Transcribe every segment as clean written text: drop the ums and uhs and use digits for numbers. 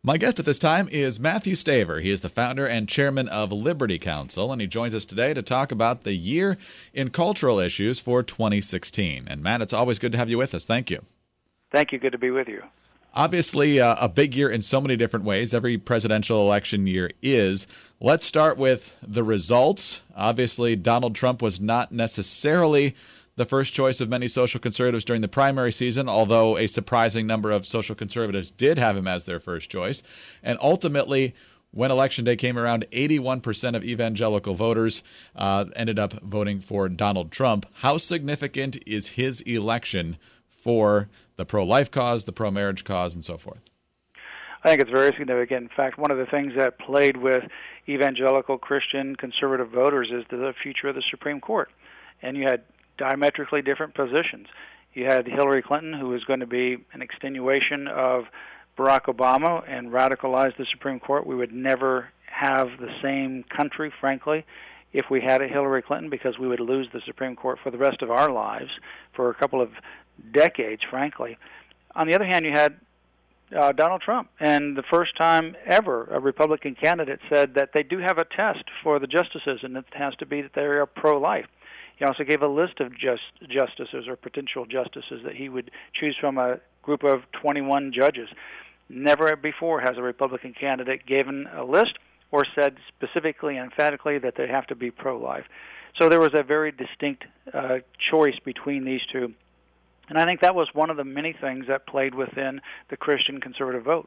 My guest at this time is Matthew Staver. He is the founder and chairman of Liberty Counsel, and he joins us today to talk about the year in cultural issues for 2016. And Matt, it's always good to have you with us. Thank you. Thank you. Good to be with you. Obviously, a big year in so many different ways. Every presidential election year is. Let's start with the results. Obviously, Donald Trump was not necessarily the first choice of many social conservatives during the primary season, although a surprising number of social conservatives did have him as their first choice. And ultimately, when Election Day came around, 81% of evangelical voters ended up voting for Donald Trump. How significant is his election for the pro-life cause, the pro-marriage cause, and so forth? I think it's very significant. In fact, one of the things that played with evangelical Christian conservative voters is the future of the Supreme Court. And you had diametrically different positions. You had Hillary Clinton, who was going to be an extenuation of Barack Obama and radicalize the Supreme Court. We would never have the same country, frankly, if we had a Hillary Clinton, because we would lose the Supreme Court for the rest of our lives, for a couple of decades, frankly. On the other hand, you had Donald Trump, and the first time ever a Republican candidate said that they do have a test for the justices, and it has to be that they are pro-life. He also gave a list of justices or potential justices that he would choose from a group of 21 judges. Never before has a Republican candidate given a list or said specifically and emphatically that they have to be pro-life. So there was a very distinct choice between these two. And I think that was one of the many things that played within the Christian conservative vote.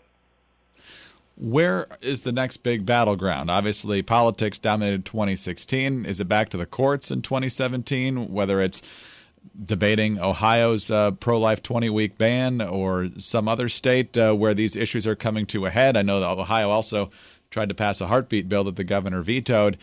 Where is the next big battleground? Obviously, politics dominated 2016. Is it back to the courts in 2017, whether it's debating Ohio's pro-life 20-week ban or some other state where these issues are coming to a head? I know that Ohio also tried to pass a heartbeat bill that the governor vetoed.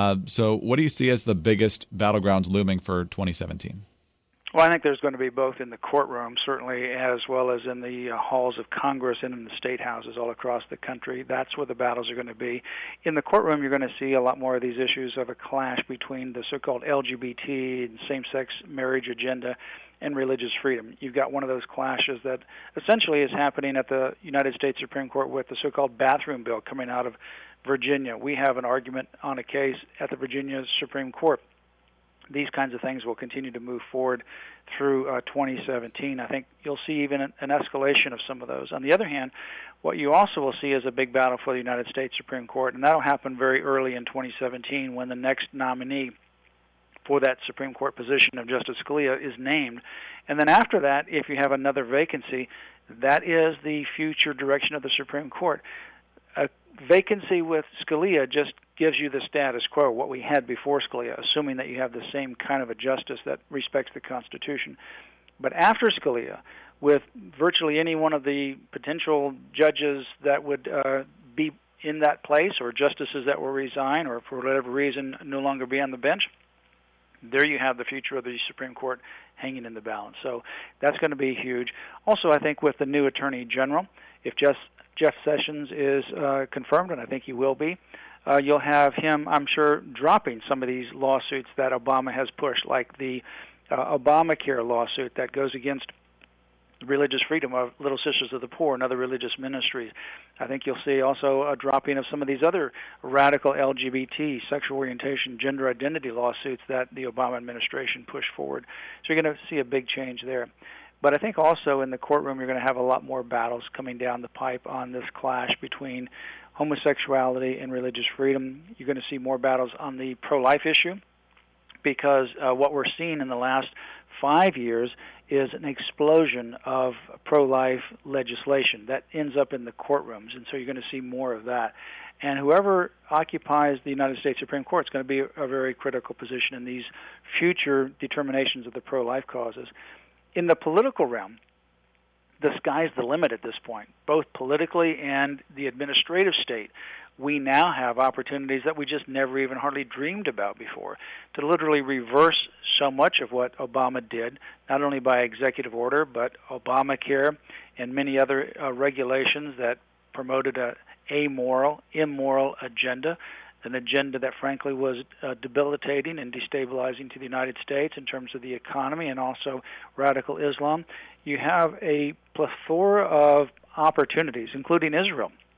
So what do you see as the biggest battlegrounds looming for 2017? Well, I think there's going to be both in the courtroom, certainly, as well as in the halls of Congress and in the state houses all across the country. That's where the battles are going to be. In the courtroom, you're going to see a lot more of these issues of a clash between the so-called LGBT and same-sex marriage agenda and religious freedom. You've got one of those clashes that essentially is happening at the United States Supreme Court with the so-called bathroom bill coming out of Virginia. We have an argument on a case at the Virginia Supreme Court. These kinds of things will continue to move forward through 2017. I think you'll see even an escalation of some of those. On the other hand, what you also will see is a big battle for the United States Supreme Court, and that will happen very early in 2017 when the next nominee for that Supreme Court position of Justice Scalia is named. And then after that, if you have another vacancy, that is the future direction of the Supreme Court. A vacancy with Scalia just gives you the status quo, what we had before Scalia, assuming that you have the same kind of a justice that respects the Constitution. But after Scalia, with virtually any one of the potential judges that would be in that place, or justices that will resign or for whatever reason no longer be on the bench, there you have the future of the Supreme Court hanging in the balance. So that's going to be huge. Also, I think with the new Attorney General, if Jeff Sessions is confirmed, and I think he will be, you'll have him, I'm sure, dropping some of these lawsuits that Obama has pushed, like the Obamacare lawsuit that goes against religious freedom of Little Sisters of the Poor and other religious ministries. I think you'll see also a dropping of some of these other radical LGBT, sexual orientation, gender identity lawsuits that the Obama administration pushed forward. So you're going to see a big change there. But I think also in the courtroom you're going to have a lot more battles coming down the pipe on this clash between homosexuality and religious freedom. You're going to see more battles on the pro-life issue because what we're seeing in the last 5 years is an explosion of pro-life legislation that ends up in the courtrooms, and so you're going to see more of that. And whoever occupies the United States Supreme Court is going to be a very critical position in these future determinations of the pro-life causes. In the political realm, the sky's the limit at this point, both politically and the administrative state. We now have opportunities that we just never even hardly dreamed about before to literally reverse so much of what Obama did, not only by executive order, but Obamacare and many other regulations that promoted a amoral, immoral agenda, an agenda that frankly was debilitating and destabilizing to the United States in terms of the economy and also radical Islam. You have a plethora of opportunities, including Israel,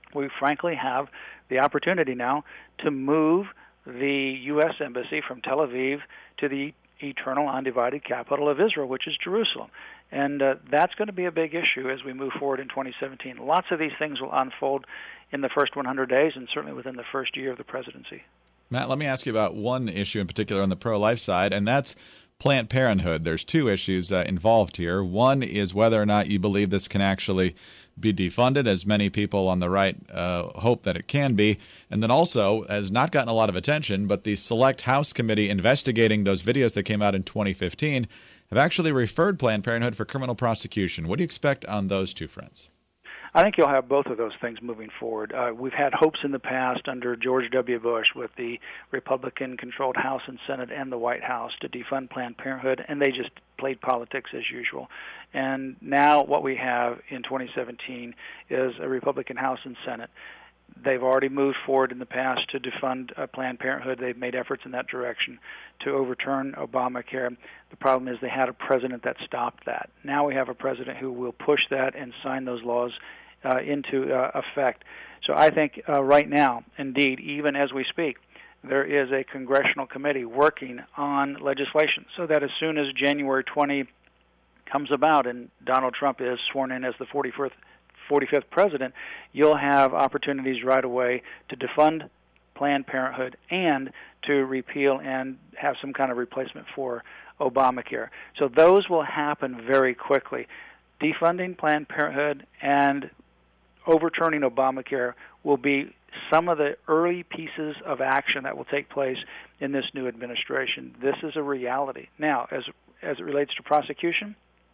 we frankly have the opportunity now to move the U.S. Embassy from Tel Aviv to the eternal undivided capital of Israel, which is Jerusalem. And that's going to be a big issue as we move forward in 2017. Lots of these things will unfold in the first 100 days and certainly within the first year of the presidency. Matt, let me ask you about one issue in particular on the pro-life side, and that's Planned Parenthood. There's two issues involved here. One is whether or not you believe this can actually be defunded, as many people on the right hope that it can be. And then also, has not gotten a lot of attention, but the Select House Committee investigating those videos that came out in 2015 have actually referred Planned Parenthood for criminal prosecution. What do you expect on those two fronts? I think you'll have both of those things moving forward. We've had hopes in the past under George W. Bush with the Republican-controlled House and Senate and the White House to defund Planned Parenthood, and they just played politics as usual. And now what we have in 2017 is a Republican House and Senate. They've already moved forward in the past to defund Planned Parenthood. They've made efforts in that direction to overturn Obamacare. The problem is they had a president that stopped that. Now we have a president who will push that and sign those laws into effect. So I think right now, indeed, even as we speak, there is a congressional committee working on legislation so that as soon as January 20 comes about and Donald Trump is sworn in as the 45th president, you'll have opportunities right away to defund Planned Parenthood and to repeal and have some kind of replacement for Obamacare. So those will happen very quickly. Defunding Planned Parenthood and overturning Obamacare will be some of the early pieces of action that will take place in this new administration. This is a reality. Now, as it relates to prosecution,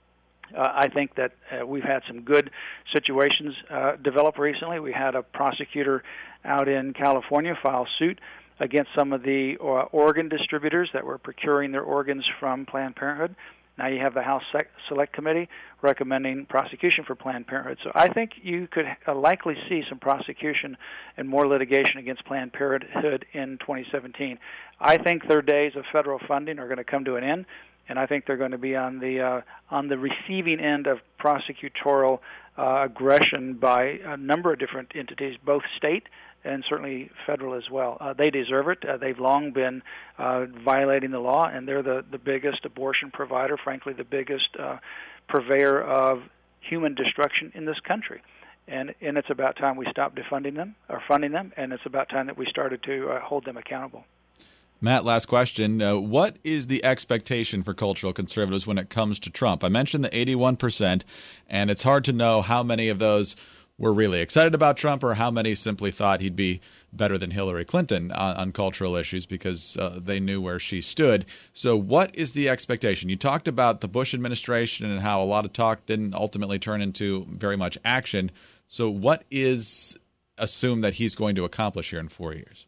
I think that we've had some good situations develop recently. We had a prosecutor out in California file suit against some of the organ distributors that were procuring their organs from Planned Parenthood. Now you have the House Select Committee recommending prosecution for Planned Parenthood. So I think you could likely see some prosecution and more litigation against Planned Parenthood in 2017. I think their days of federal funding are going to come to an end, and I think they're going to be on the receiving end of prosecutorial aggression by a number of different entities, both state and certainly federal as well. They deserve it. They've long been violating the law, and they're the biggest abortion provider, frankly, the biggest purveyor of human destruction in this country. And it's about time we stopped defunding them or funding them, and it's about time that we started to hold them accountable. Matt, last question. What is the expectation for cultural conservatives when it comes to Trump? I mentioned the 81%, and it's hard to know how many of those were really excited about Trump or how many simply thought he'd be better than Hillary Clinton on cultural issues because they knew where she stood. So what is the expectation? You talked about the Bush administration and how a lot of talk didn't ultimately turn into very much action. So what is assumed that he's going to accomplish here in 4 years?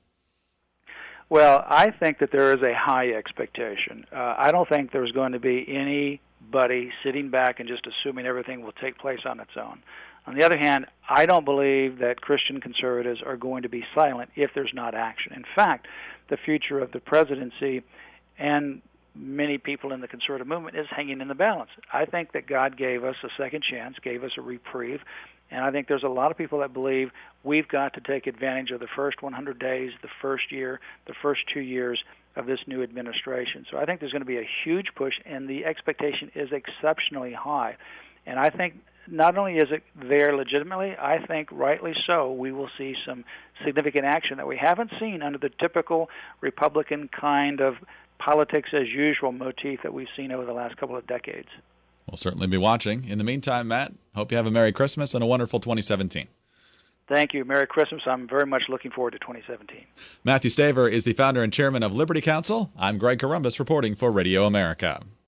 Well, I think that there is a high expectation. I don't think there's going to be anybody sitting back and just assuming everything will take place on its own. On the other hand, I don't believe that Christian conservatives are going to be silent if there's not action. In fact, the future of the presidency and many people in the conservative movement is hanging in the balance. I think that God gave us a second chance, gave us a reprieve, and I think there's a lot of people that believe we've got to take advantage of the first 100 days, the first year, the first 2 years of this new administration. So I think there's going to be a huge push, and the expectation is exceptionally high. And I think not only is it there legitimately, I think rightly so, we will see some significant action that we haven't seen under the typical Republican kind of politics as usual motif that we've seen over the last couple of decades. We'll certainly be watching. In the meantime, Matt, hope you have a Merry Christmas and a wonderful 2017. Thank you. Merry Christmas. I'm very much looking forward to 2017. Matthew Staver is the founder and chairman of Liberty Counsel. I'm Greg Corombos reporting for Radio America.